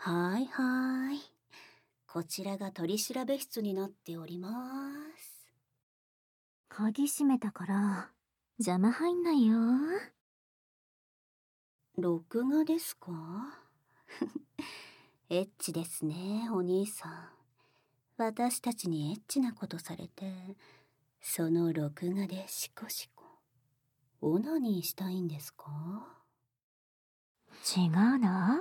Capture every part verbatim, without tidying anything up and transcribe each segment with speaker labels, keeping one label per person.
Speaker 1: はい、はい。こちらが取調室になっております。
Speaker 2: 鍵閉めたから邪魔入んないよ。
Speaker 1: 録画ですか？エッチですね、お兄さん。私たちにエッチなことされて、その録画でシコシコ。オナニーしたいんですか？
Speaker 2: 違うな。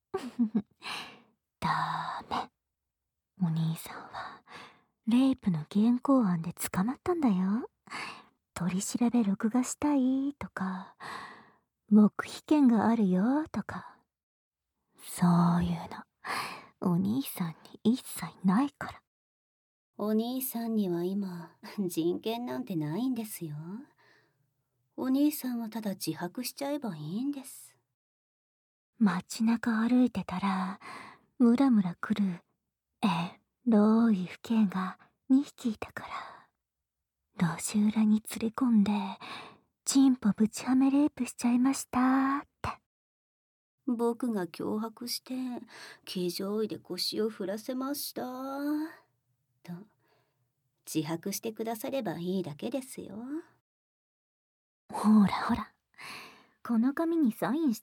Speaker 2: ダメ。お兄さんはレイプの現行犯で捕まったんだよ。取り調べ録画したいとか、黙秘権があるよとか、そういうのお兄さんに一切ないから。
Speaker 1: お兄さんには今、人権なんてないんですよ。お兄さんはただ自白しちゃえばいいんです。
Speaker 2: 街中歩いてたらムラムラ来るえロい父兄がにひきいたから路地裏に連れ込んでチンポぶちはめレイプしちゃいましたって。
Speaker 1: 僕が脅迫して、騎乗位で腰を振らせました。と、自白してくださればいいだけですよ。
Speaker 2: ほらほら、この紙にサインして。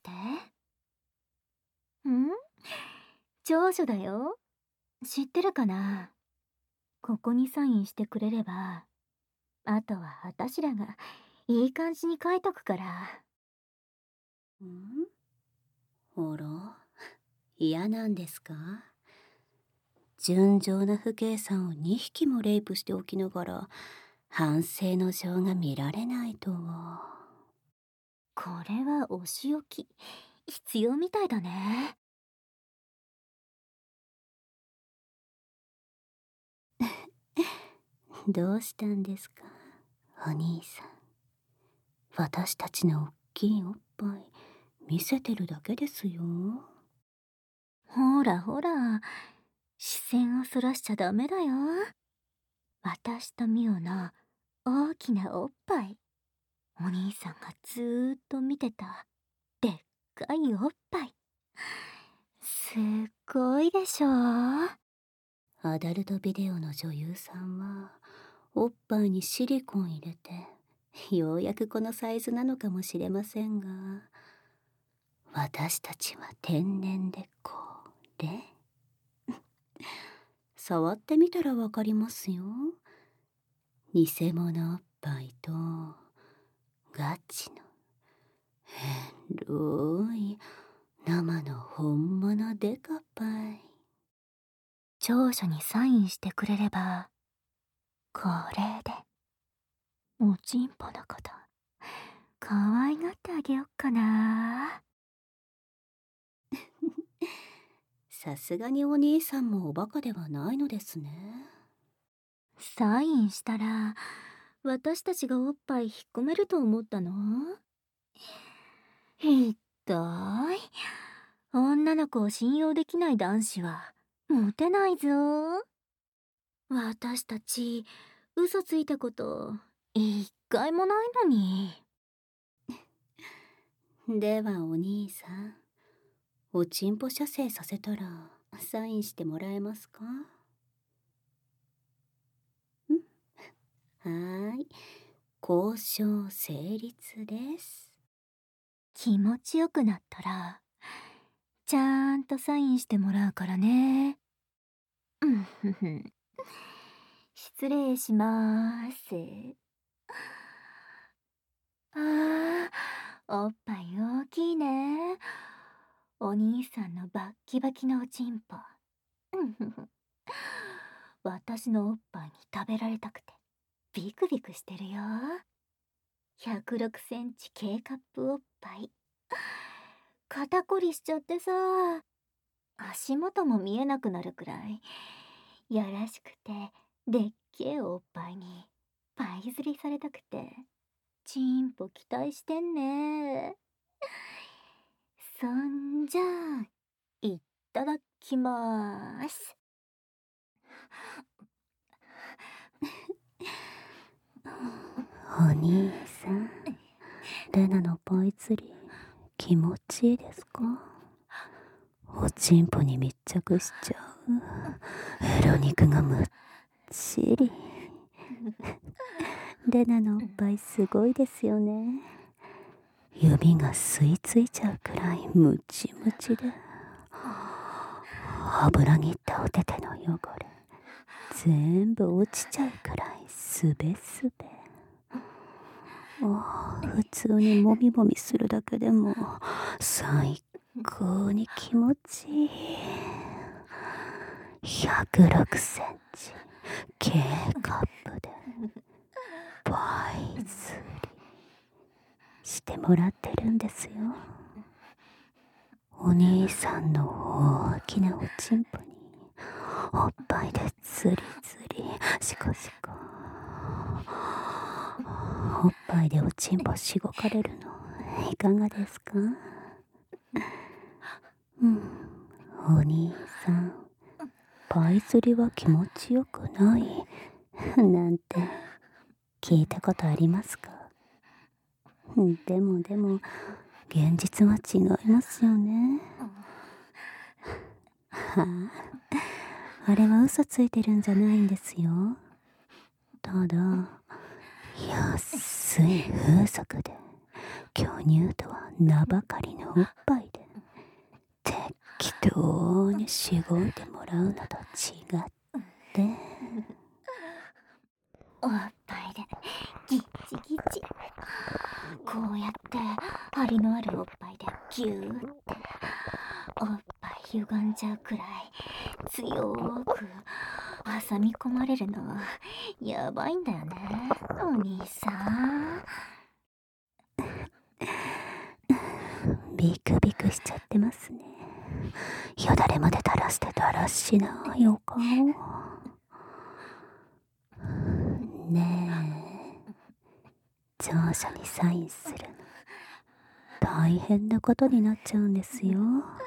Speaker 2: ん？長所だよ。知ってるかな？ここにサインしてくれれば、あとはあたしらがいい感じに書いとくから。
Speaker 1: ん？あら、嫌なんですか？純情な父兄さんをにひきもレイプしておきながら、反省の情が見られないとは。
Speaker 2: これはお仕置き必要みたいだね。
Speaker 1: どうしたんですか、お兄さん。私たちのおっきいおっぱい見せてるだけですよ。
Speaker 2: ほらほら、視線をそらしちゃダメだよ。私とミオの大きなおっぱい、お兄さんがずーっと見てたでっかいおっぱい、すっごいでしょ。
Speaker 1: アダルトビデオの女優さんはおっぱいにシリコン入れてようやくこのサイズなのかもしれませんが、私たちは天然でこれ触ってみたらわかりますよ。偽物おっぱいとガチのヘロい生の本物デカパイ。
Speaker 2: 長所にサインしてくれれば、これでおちんぽのこと可愛がってあげよっかな。
Speaker 1: さすがにお兄さんもおバカではないのですね。
Speaker 2: サインしたら私たちがおっぱい引っ込めると思ったの？ひっどい。女の子を信用できない男子はモテないぞ。私たち嘘ついたこと一回もないのに。
Speaker 1: ではお兄さん、おちんぽ射精させたらサインしてもらえますか？ん？はーい、交渉成立です。
Speaker 2: 気持ちよくなったらちゃんとサインしてもらうからね。うんふふ。失礼しまーす。あー、おっぱい大きいね。お兄さんのバッキバキのおちんぽ。うんふふ。私のおっぱいに食べられたくてビクビクしてるよ。ひゃくろくセンチ K カップおっぱい。肩こりしちゃってさ、足元も見えなくなるくらいやらしくてでっけえおっぱいにパイ釣りされたくてチンポ期待してんね。そんじゃあいっただきまーす。
Speaker 1: お兄さん、レナのポイ釣り気持ちいいですか？ おちんぽに密着しちゃう。エロ肉がむっちり。レナのおっぱいすごいですよね。指が吸い付いちゃうくらいムチムチで、油ぎったおてての汚れ全部落ちちゃうくらいすべすべ。普通にもみもみするだけでも最高に気持ちいい。ひゃくろくセンチ K カップでパイ釣りしてもらってるんですよ。お兄さんの大きなおちんぽにおっぱいでつりつりしこしこ。おっぱいでおちんぽしごかれるのいかがですか？うん、お兄さん、パイ釣りは気持ちよくないなんて聞いたことありますか？でもでも現実は違いますよね。はあ、あれは嘘ついてるんじゃないんですよ。ただ安い風俗で巨乳とは名ばかりのおっぱいで適当にしごいてもらうのと違って
Speaker 2: おっぱいでギッチギチ。こうやって張りのあるおっぱいでギューっておっぱい歪んじゃうくらい強く挟み込まれるのやばいんだよね、お兄さん。
Speaker 1: ビクビクしちゃってますね。よだれまで垂らしてだらしないお顔。ねえ、調書にサインするの大変なことになっちゃうんですよ。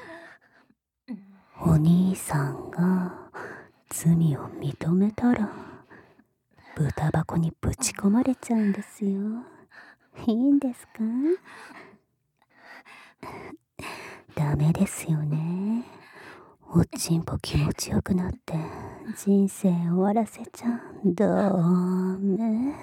Speaker 1: お兄さんが罪を認めたら豚箱にぶち込まれちゃうんですよ。いいんですか？ダメですよね。おちんぽ気持ちよくなって人生終わらせちゃダメ。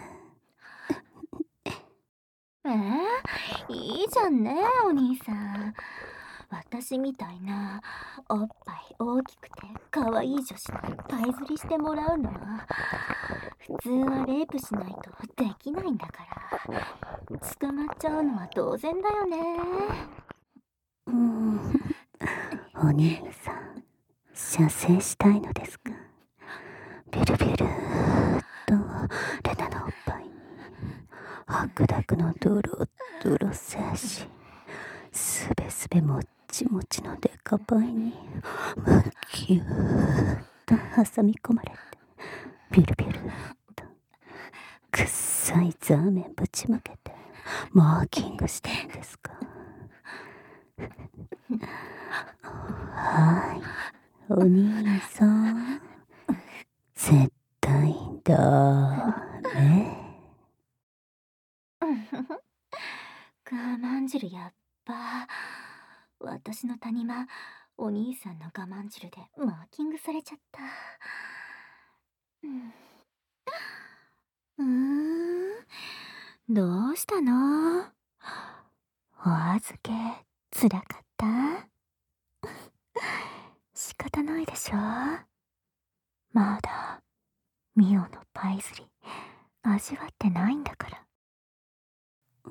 Speaker 2: えー、いいじゃんね、お兄さん。私みたいなおっぱい大きくて可愛い女子にパイ釣りしてもらうのは普通はレイプしないとできないんだから、捕まっちゃうのは当然だよね。
Speaker 1: うん、お兄さん射精したいのですか？ビュルビュルーっとレナのおっぱいに白濁のドロドロ精子すべすべもっちもちのデカパイにむぎゅーっと挟み込まれてビュルビュルーっとくっさいザーメンぶちまけてマーキングしてるんですか？はい、お兄さん絶対ダメ。
Speaker 2: 我慢汁やっば。私の谷間お兄さんの我慢汁でマーキングされちゃった。うーん、どうしたの？お預けつらかった？仕方ないでしょ。まだミオのパイ釣り味わってないんだから。
Speaker 1: うん、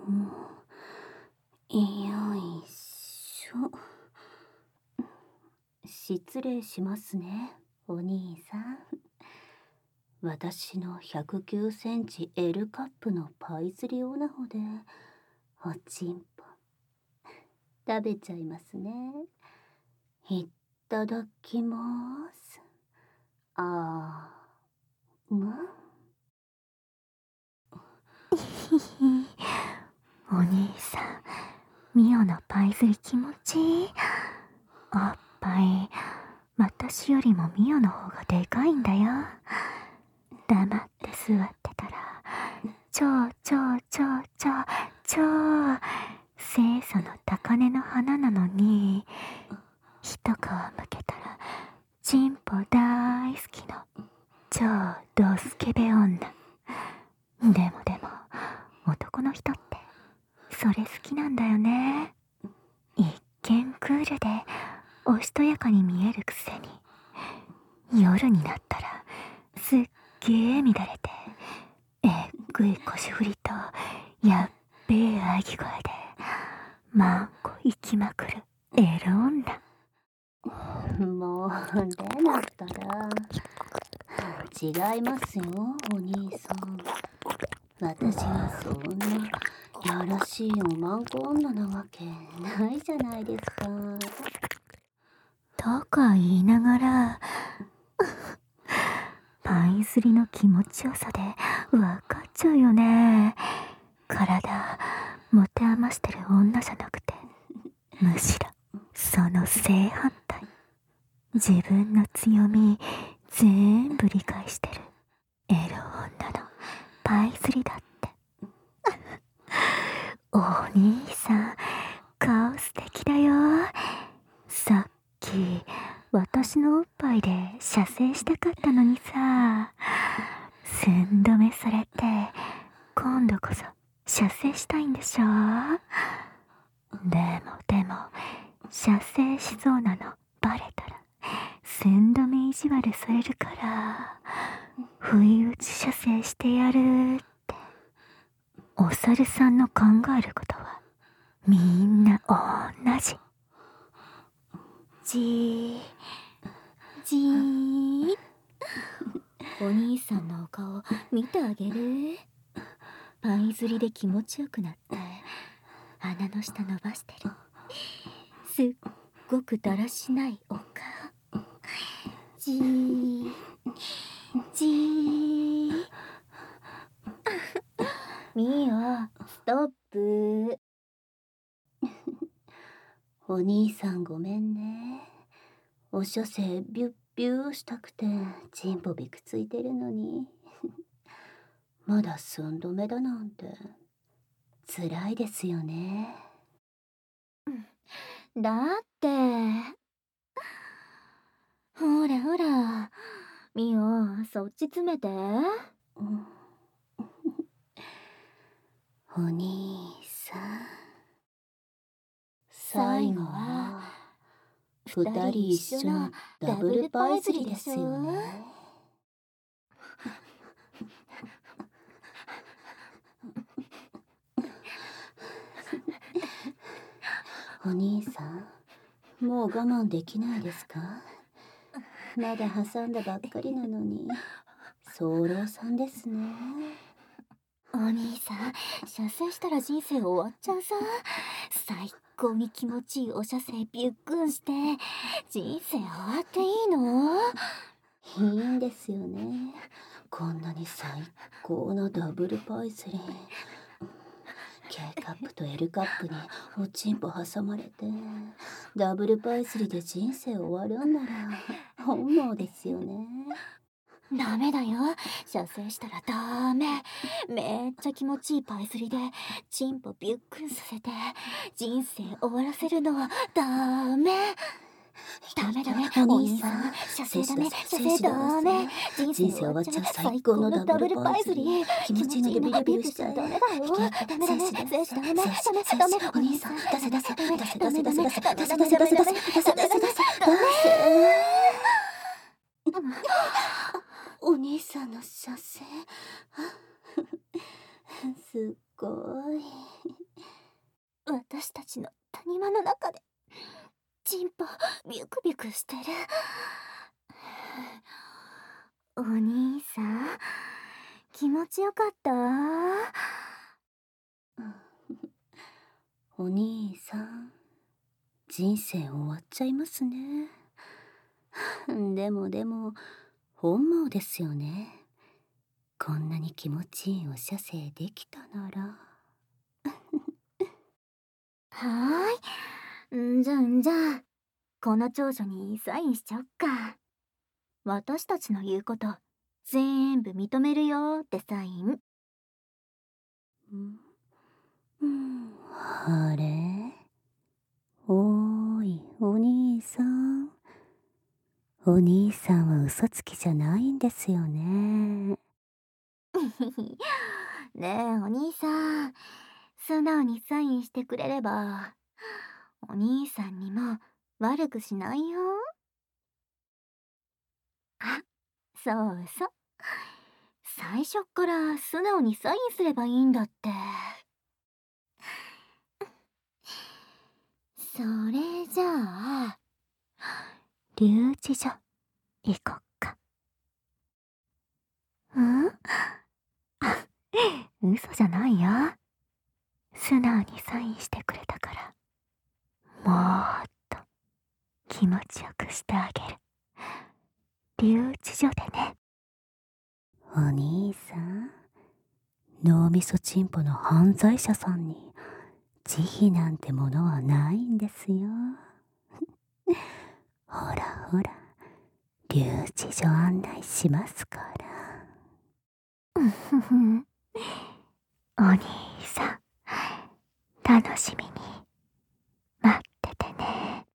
Speaker 1: よいしょ。失礼しますね、お兄さん。私のひゃくきゅうセンチ エル カップのパイ釣りオナホでおちんぽ食べちゃいますね。いただきます。あーむ
Speaker 2: お兄さん、ミオのパイ釣り気持ちいい。おっぱい私よりもミオの方がでかいんだよ。黙って座ってたら超超超超超清楚の高嶺の花なのに一皮見クールでおしとやかに見えるくせに、夜になったらすっげえ乱れて、えっぐい腰振りとやっべえ喘ぎ声でマンコ行きまくるエロ女。
Speaker 1: もうレナったら違いますよお兄さん。私はそんなやらしいおまんこ女なわけないじゃないですか。
Speaker 2: とか言いながらパイスリの気持ちよさでわかっちゃうよね。体持て余してる女じゃなくて、むしろその正反対。自分の強み全部理解してるエロ女のパイスリだって。お兄さん、顔素敵だよ。さっき私のおっぱいで射精したかったのにさ、寸止めされて今度こそ射精したいんでしょ。でもでも射精しそうなのバレたら寸止め意地悪されるから、不意打ち射精してやるって。お猿さんの考えることはみんな同じ。じーじーお兄さんのお顔見てあげる。パイ釣りで気持ちよくなって鼻の下伸ばしてるすっごくだらしないお顔。じーじーミオストップ。
Speaker 1: お兄さんごめんね。お射精ビュッビューしたくてチンポビクついてるのにまだ寸止めだなんて辛いですよね。
Speaker 2: だってほらほらミオそっち詰めて、うん、
Speaker 1: お兄さん、最後は二人一緒のダブルパイ釣りですよね。お兄さん、もう我慢できないですか？まだ挟んだばっかりなのに早漏さんですね。
Speaker 2: お兄さん、射精したら人生終わっちゃうさ。最高に気持ちいいお射精ビュックンして人生終わっていいの？
Speaker 1: いいんですよね。こんなに最高のダブルパイスリー。K カップと L カップにおちんぽ挟まれてダブルパイスリーで人生終わるんなら本望ですよね。
Speaker 2: ダメだよ。射精したらダメ。めっちゃ気持ちいいパイスリでチンポビュックンさせて人生終わらせるのはダメ。ダメダメお兄さん、射精ダメ、射精ダメ。人生終わっちゃう最高のダブルパイスリー。気持ちいいのでビリビリしちゃダメだよ。ダメダメ、精子ダメ、ダメダメ。お兄さん、出せ出せ、出せ出せ出せ出せ出せ出せ出せ出せ出せ出せ出せ。
Speaker 1: お兄さんの射精すっごい。
Speaker 2: 私たちの谷間の中でチンポビュクビュクしてる。お兄さん気持ちよかった？
Speaker 1: お兄さん人生終わっちゃいますね。でもでも本望ですよね。こんなに気持ちいいお射精できたなら
Speaker 2: はーい、んじゃんじゃこの長女にサインしちゃおっか。私たちの言うこと全部認めるよってサイン。
Speaker 1: うんうん、あれおーいお兄さん、お兄さんは嘘つきじゃないんですよね。
Speaker 2: ねえお兄さん、素直にサインしてくれればお兄さんにも悪くしないよ。あ、そうそう。最初っから素直にサインすればいいんだって。それじゃあ、留置所行こっか。ん？あ、嘘じゃないよ。素直にサインしてくれたから、もっと気持ちよくしてあげる。留置所でね。
Speaker 1: お兄さん、脳みそチンポの犯罪者さんに慈悲なんてものはないんですよ。ほらほら、留置所案内しますから。
Speaker 2: うんふふ。お兄さん、楽しみに